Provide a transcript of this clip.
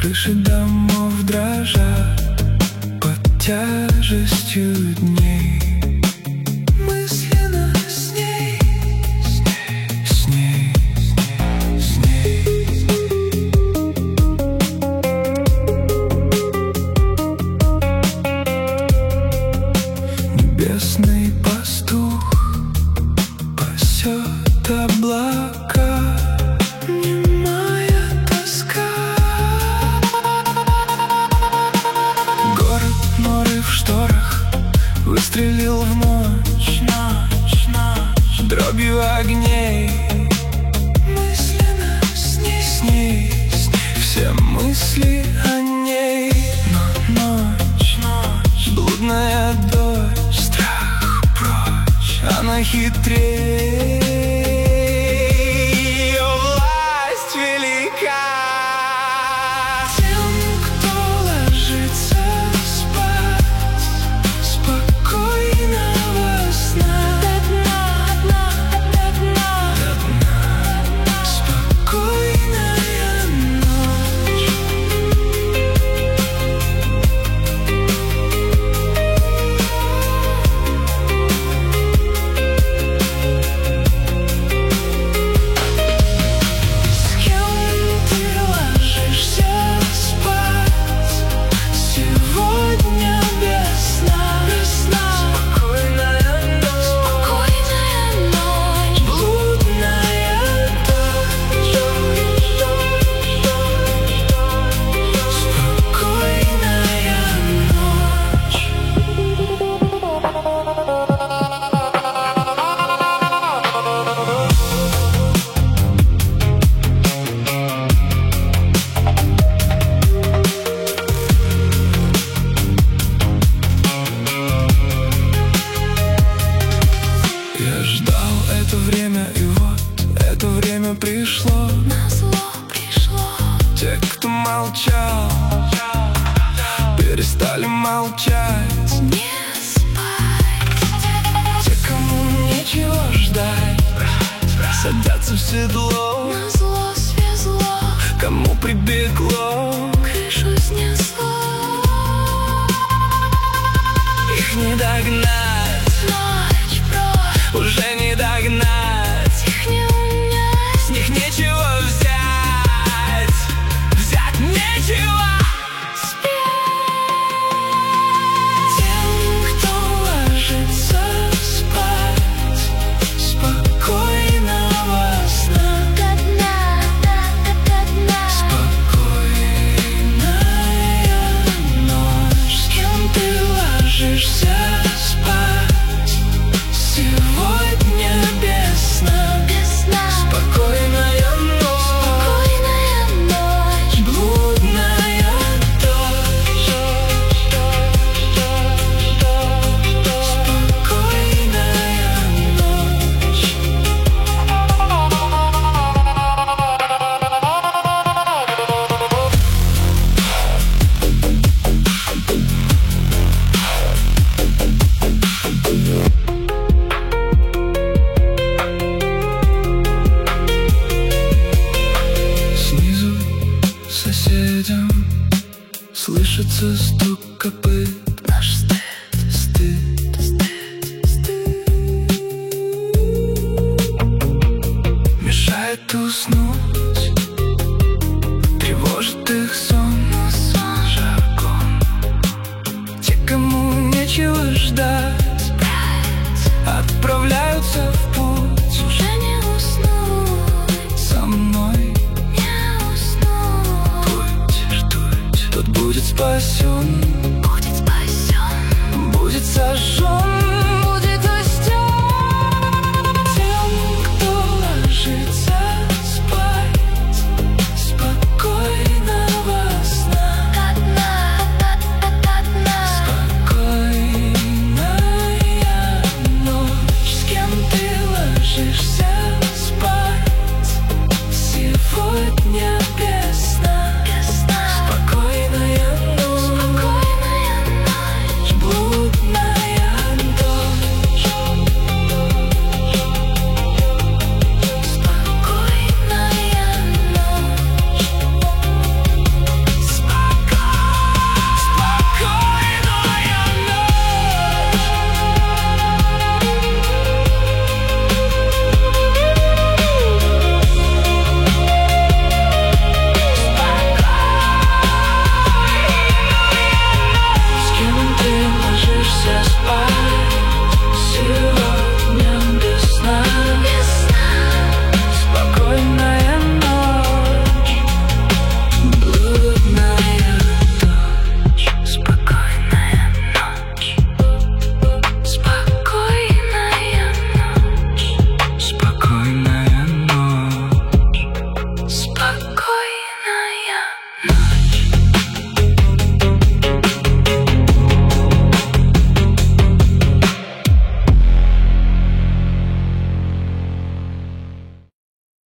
Крыши домов дрожат под тяжестью дней. Мысленно с ней, с ней, с ней. Небесный пастух пасет облака. Выстрелил в ночь, ночь, ночь, дробью огней. Мысленно с ней, с ней, с ней. Все мысли о ней. Но ночь, ночь, блудная дочь, страх прочь, она хитрее. Ее власть велика. Это время, и вот это время пришло. Назло пришло. Те, кто молчал, перестали молчать. Не спать. Те, кому нечего ждать, садятся в седло. Назло свезло. Кому прибегло, крышу снесло. их не догнать. Ночь прочь. Уже не догнать. Их не унять. С них нечего взять. Взять нечего. Тем, кто ложится спать, спокойного сна. до дна, до дна. Спокойная ночь. С кем ты ложишься спать сегодня без сна? Без сна. Спокойная ночь. Спокойная ночь. Блудная дочь. Спокойная ночь. Снизу соседям слышится стук копыт. Наш стыд. Стыд, мешает уснуть, тревожит их сон. Жаргон. Те, кому нечего ждать, отправляются в путь. Уже не уснуть. Со мной Не уснуть. путь, тот будет спасен.